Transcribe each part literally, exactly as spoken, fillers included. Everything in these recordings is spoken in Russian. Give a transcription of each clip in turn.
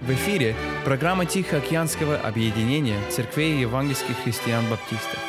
В эфире программа Тихоокеанского объединения церквей евангельских христиан-баптистов.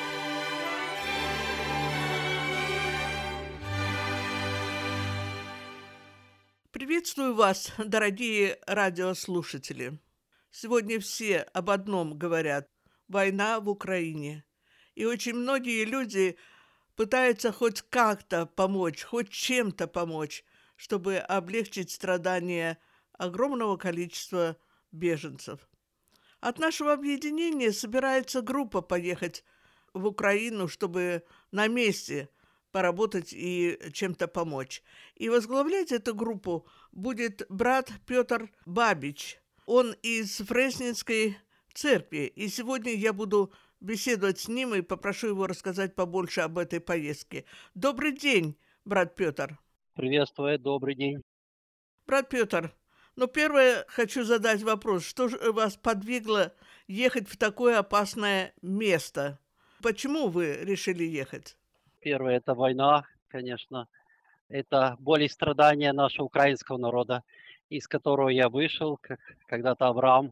Приветствую вас, дорогие радиослушатели. Сегодня все об одном говорят – война в Украине. И очень многие люди пытаются хоть как-то помочь, хоть чем-то помочь, чтобы облегчить страдания огромного количества беженцев. От нашего объединения собирается группа поехать в Украину, чтобы на месте поработать и чем-то помочь. И возглавлять эту группу будет брат Петр Бабич. Он из Фресненской церкви. И сегодня я буду беседовать с ним и попрошу его рассказать побольше об этой поездке. Добрый день, брат Петр. Приветствую, добрый день. Брат Петр, ну, первое, хочу задать вопрос. Что же вас подвигло ехать в такое опасное место? Почему вы решили ехать? Первое – это война, конечно. Это боль и страдания нашего украинского народа, из которого я вышел, как когда-то Авраам.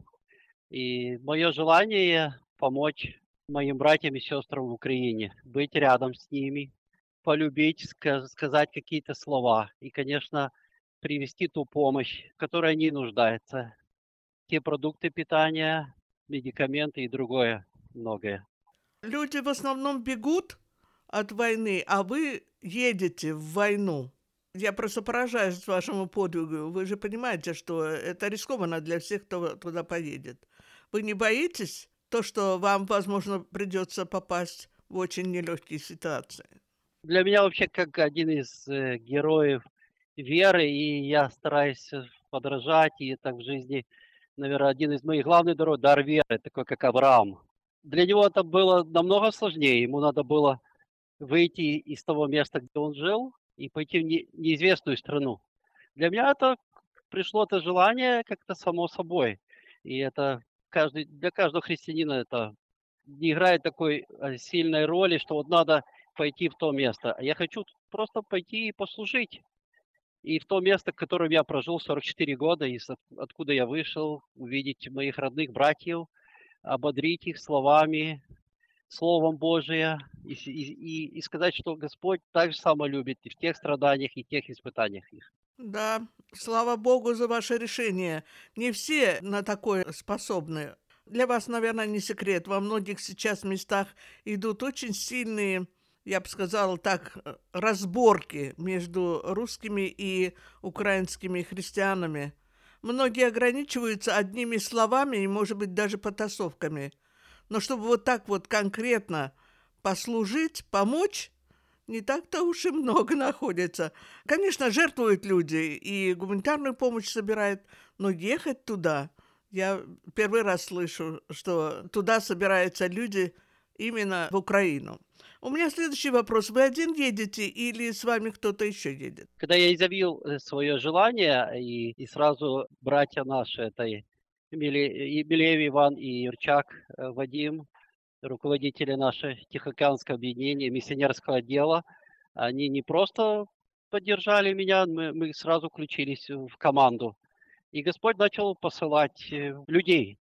И мое желание помочь моим братьям и сестрам в Украине, быть рядом с ними, полюбить, ска- сказать какие-то слова и, конечно, привести ту помощь, в которой они нуждаются. Те продукты питания, медикаменты и другое многое. Люди в основном бегут от войны, а вы едете в войну. Я просто поражаюсь вашему подвигу. Вы же понимаете, что это рискованно для всех, кто туда поедет. Вы не боитесь то, что вам, возможно, придется попасть в очень нелегкие ситуации? Для меня вообще как один из э, героев веры, и я стараюсь э, подражать, и так в жизни, наверное, один из моих главных даров – дар веры, такой как Авраам. Для него это было намного сложнее, ему надо было выйти из того места, где он жил, и пойти в не- неизвестную страну. Для меня это пришло это желание как-то само собой, и это каждый, для каждого христианина это не играет такой э, сильной роли, что вот надо пойти в то место. А я хочу просто пойти и послужить. И в то место, в котором я прожил сорок четыре года, и с- откуда я вышел, увидеть моих родных братьев, ободрить их словами, Словом Божия, и, с- и, и- и сказать, что Господь так же само любит и в тех страданиях, и в тех испытаниях их. Да, слава Богу за ваше решение. Не все на такое способны. Для вас, наверное, не секрет. Во многих сейчас местах идут очень сильные, я бы сказала так, э, разборки между русскими и украинскими христианами. Многие ограничиваются одними словами и, может быть, даже потасовками. Но чтобы вот так вот конкретно послужить, помочь, не так-то уж и много находится. Конечно, жертвуют люди и гуманитарную помощь собирают, но ехать туда, я первый раз слышу, что туда собираются люди именно в Украину. У меня следующий вопрос. Вы один едете или с вами кто-то еще едет? Когда я изъявил э, свое желание, и, и сразу братья наши, это и Миле- и Белев Иван и Юрчак э, Вадим, руководители нашего Тихоокеанского объединения, миссионерского отдела, они не просто поддержали меня, мы, мы сразу включились в команду. И Господь начал посылать э, людей.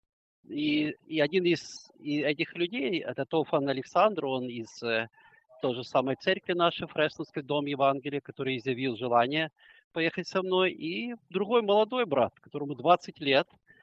И, и один из и этих людей, это Тофан Александр, он из э, той же самой церкви нашей, Фресненский дом Евангелия, который изъявил желание поехать со мной. И другой молодой брат, которому двадцать лет,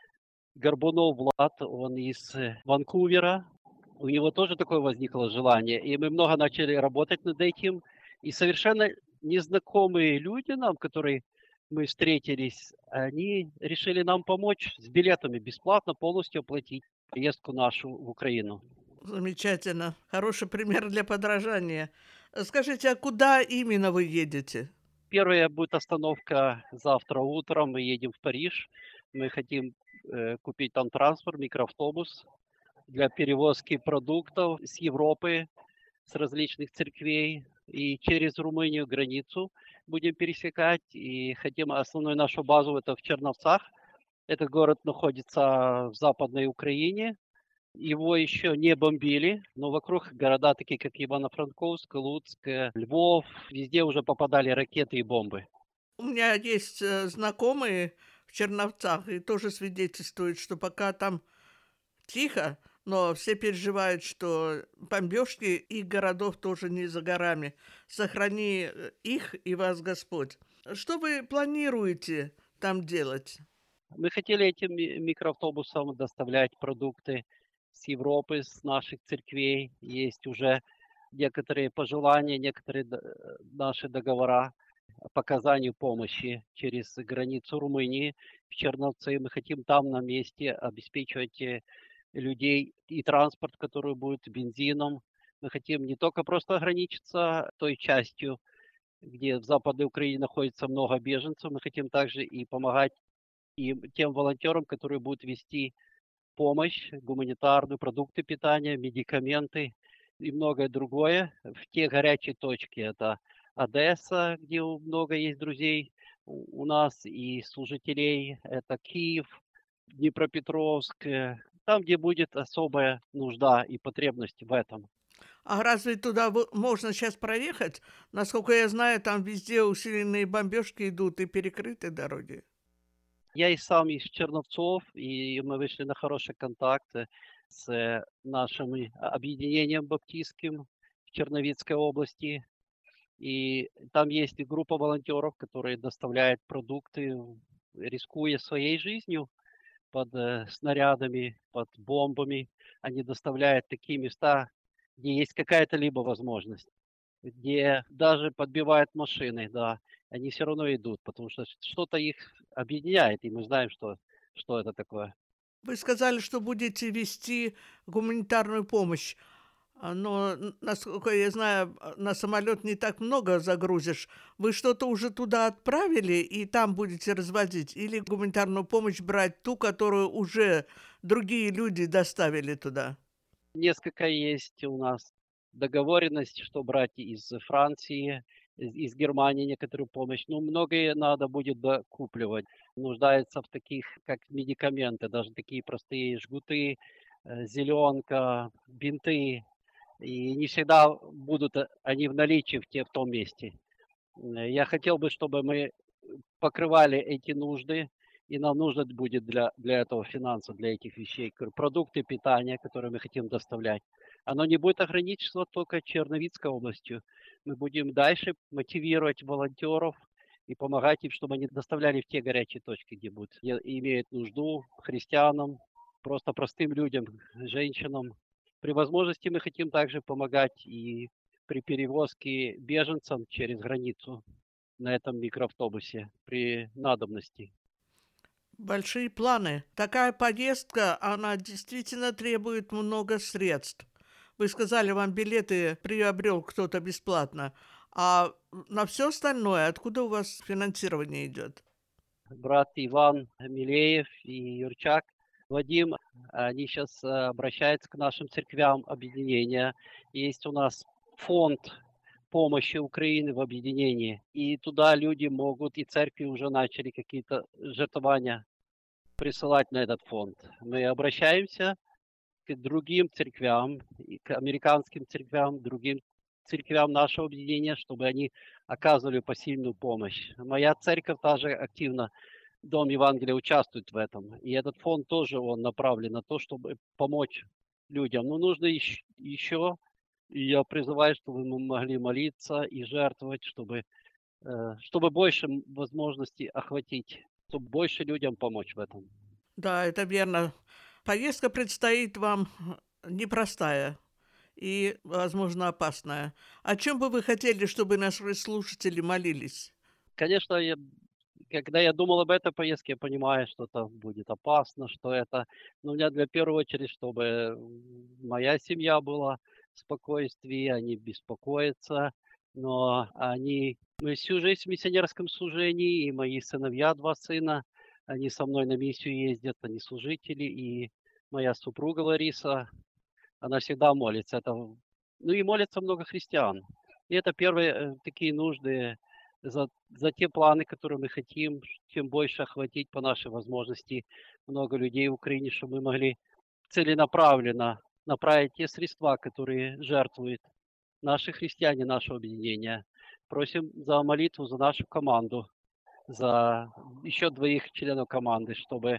Горбунов Влад, он из э, Ванкувера. У него тоже такое возникло желание. И мы много начали работать над этим. И совершенно незнакомые люди нам, которые мы встретились, они решили нам помочь с билетами бесплатно полностью оплатить поездку нашу в Украину. Замечательно. Хороший пример для подражания. Скажите, а куда именно вы едете? Первая будет остановка завтра утром. Мы едем в Париж. Мы хотим э, купить там транспорт, микроавтобус для перевозки продуктов с Европы, с различных церквей. И через Румынию границу будем пересекать. И хотим основную нашу базу это в Черновцах. Этот город находится в Западной Украине. Его еще не бомбили, но вокруг города, такие как Ивано-Франковск, Луцк, э, Львов, везде уже попадали ракеты и бомбы. У меня есть э, знакомые в Черновцах, и тоже свидетельствует, что пока там тихо, но все переживают, что бомбежки их городов тоже не за горами. Сохрани их и вас Господь. Что вы планируете там делать? Мы хотели этим ми- микроавтобусом доставлять продукты с Европы, с наших церквей. Есть уже некоторые пожелания, некоторые д- э, наши договора по оказанию помощи через границу Румынии в Черновцы. Мы хотим там на месте обеспечивать э, людей и транспорт, который будет бензином. Мы хотим не только просто ограничиться той частью, где в Западной Украине находится много беженцев, мы хотим также и помогать и тем волонтерам, которые будут вести помощь гуманитарную, продукты питания, медикаменты и многое другое в те горячие точки. Это Одесса, где у- много есть друзей у у нас и служителей. Это Киев, Днепропетровск. э, Там, где будет особая нужда и потребность в этом. А разве туда во- можно сейчас проехать? Насколько я знаю, там везде усиленные бомбежки идут и перекрыты дороги. Я и сам из Черновцов, и мы вышли на хорошие контакты с э, нашим и- а, объединением баптистским в Черновицкой области. И там есть и группа волонтеров, которые доставляют продукты, в- рискуя своей жизнью под э, снарядами, под бомбами. Они доставляют в такие места, где есть какая-то либо возможность, где даже подбивают машины, да, они все равно идут, потому что что-то их объединяет, и мы знаем, что, что это такое. Вы сказали, что будете вести гуманитарную помощь. А, Но, н- насколько я знаю, а, на самолет не так много загрузишь. Вы что-то уже туда отправили и там будете развозить? Или гуманитарную помощь брать ту, которую уже другие люди доставили туда? Несколько есть у нас договоренность, что брать из Франции, из, из Германии некоторую помощь. Но многое надо будет докупливать. Нуждается в таких, как медикаменты, даже такие простые жгуты, зеленка, бинты. И не всегда будут э, они в наличии в, те, в том месте. Э, Я хотел бы, чтобы мы покрывали эти нужды, и нам нужно будет для, для этого финанса, для этих вещей, к- продукты питания, которые мы хотим доставлять. Оно не будет ограничиваться только Черновицкой областью. Мы будем дальше мотивировать волонтеров и помогать им, чтобы они доставляли в те горячие точки, где будут, где имеют нужду христианам, просто простым людям, женщинам. При возможности мы хотим также помогать и при перевозке беженцам через границу на этом микроавтобусе при надобности. Большие планы. Такая поездка, она действительно требует много средств. Вы сказали, вам билеты приобрел кто-то бесплатно. А на все остальное, откуда у вас финансирование идет? Брат Иван Милеев и Юрчак, Вадим, они сейчас обращаются к нашим церквям объединения. Есть у нас фонд помощи Украины в объединении. И туда люди могут, и церкви уже начали какие-то жертвования присылать на этот фонд. Мы обращаемся к другим церквям, и к американским церквям, другим церквям нашего объединения, чтобы они оказывали посильную помощь. Моя церковь также активно, Дом Евангелия, участвует в этом. И этот фонд тоже он направлен на то, чтобы помочь людям. Но нужно еще, еще и я призываю, чтобы мы могли молиться и жертвовать, чтобы, э, чтобы больше возможностей охватить, чтобы больше людям помочь в этом. Да, это верно. Поездка предстоит вам непростая и, возможно, опасная. О чем бы вы хотели, чтобы наши слушатели молились? Конечно, я, когда я думал об этой поездке, я понимаю, что это будет опасно, что это, ну, у меня для первой очередь, чтобы м, моя семья была в спокойствии, они беспокоятся, но они, мы всю жизнь в миссионерском служении, и мои сыновья, два сына, они со мной на миссию ездят, они служители, и моя супруга Лариса, она всегда молится. Это, ну и молится много христиан. И это первые э, такие нужды за, за те планы, которые мы хотим, чем больше охватить по нашей возможности много людей в Украине, чтобы мы могли целенаправленно направить те средства, которые жертвуют наши христиане, наше объединение. Просим за молитву за нашу команду, за еще двоих членов команды, чтобы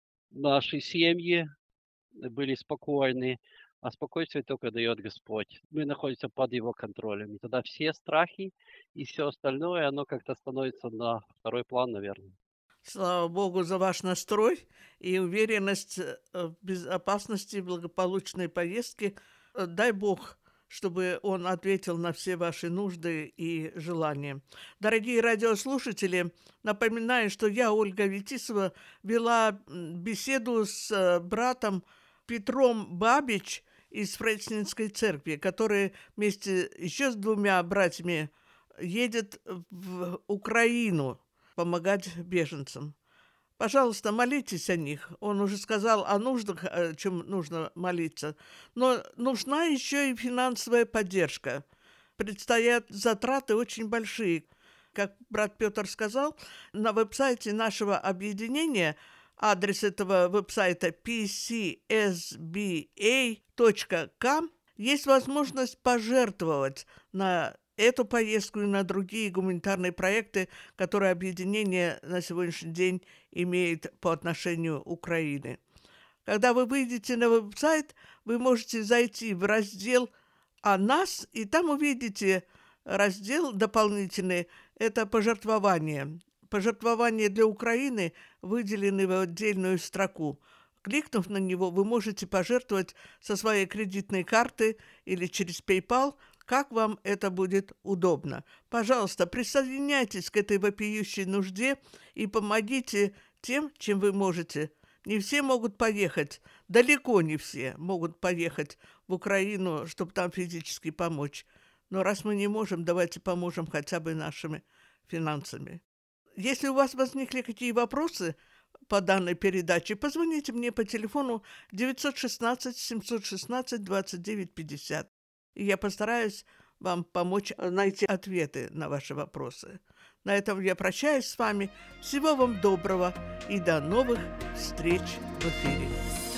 наши семьи были спокойны, а спокойствие только дает Господь. Мы находимся под Его контролем. И тогда все страхи и все остальное, оно как-то становится на второй план, наверное. Слава Богу за ваш настрой и уверенность э, в безопасности и благополучной поездки. Э, Дай Бог, чтобы Он ответил на все ваши нужды и желания. Дорогие радиослушатели, напоминаю, что я, Ольга Витисова, вела м, беседу с э, братом Петром Бабич из Фрейснинской церкви, который вместе еще с двумя братьями едет в Украину помогать беженцам. Пожалуйста, молитесь о них. Он уже сказал о нуждах, о чем нужно молиться. Но нужна еще и финансовая поддержка. Предстоят затраты очень большие. Как брат Петр сказал, на веб-сайте нашего объединения, адрес этого веб-сайта пи си эс би эй точка ком, есть возможность пожертвовать на эту поездку и на другие гуманитарные проекты, которые объединение на сегодняшний день имеет по отношению к Украине. Когда вы выйдете на веб-сайт, вы можете зайти в раздел «О нас», и там увидите раздел дополнительный – это пожертвования. Пожертвования для Украины выделены в отдельную строку. Кликнув на него, вы можете пожертвовать со своей кредитной карты или через PayPal, как вам это будет удобно. Пожалуйста, присоединяйтесь к этой вопиющей нужде и помогите тем, чем вы можете. Не все могут поехать, далеко не все могут поехать в Украину, чтобы там физически помочь. Но раз мы не можем, давайте поможем хотя бы нашими финансами. Если у вас возникли какие вопросы по данной передаче, позвоните мне по телефону девятьсот шестнадцать семьсот шестнадцать двадцать девять пятьдесят. И я постараюсь вам помочь найти ответы на ваши вопросы. На этом я прощаюсь с вами. Всего вам доброго и до новых встреч в эфире.